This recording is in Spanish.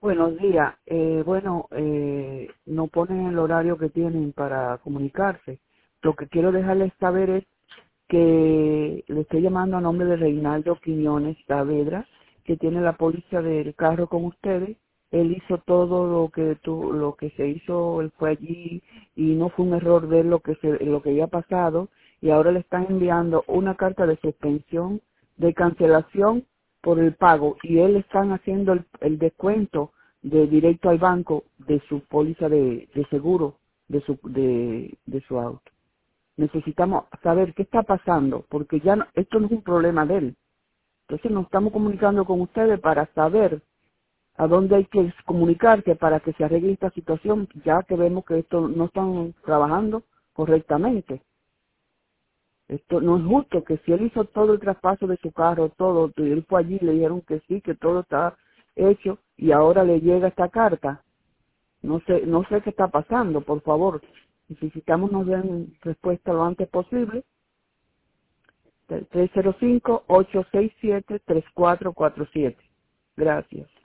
Buenos días. No ponen el horario que tienen para comunicarse. Lo que quiero dejarles saber es que le estoy llamando a nombre de Reinaldo Quiñones Saavedra, que tiene la póliza del carro con ustedes. Él hizo todo lo que se hizo, él fue allí y no fue un error de él lo que había pasado, y ahora le están enviando una carta de suspensión, de cancelación por el pago, y él están haciendo el descuento de directo al banco de su póliza de seguro de su auto. Necesitamos saber qué está pasando, porque ya esto no es un problema de él. Entonces nos estamos comunicando con ustedes para saber a dónde hay que comunicarse para que se arregle esta situación, ya que vemos que esto no están trabajando correctamente. Esto no es justo que si él hizo todo el traspaso de su carro, todo, y él fue allí y le dijeron que sí, que todo está hecho, y ahora le llega esta carta. No sé qué está pasando, por favor. Necesitamos nos den respuesta lo antes posible. 305-867-3447. Gracias.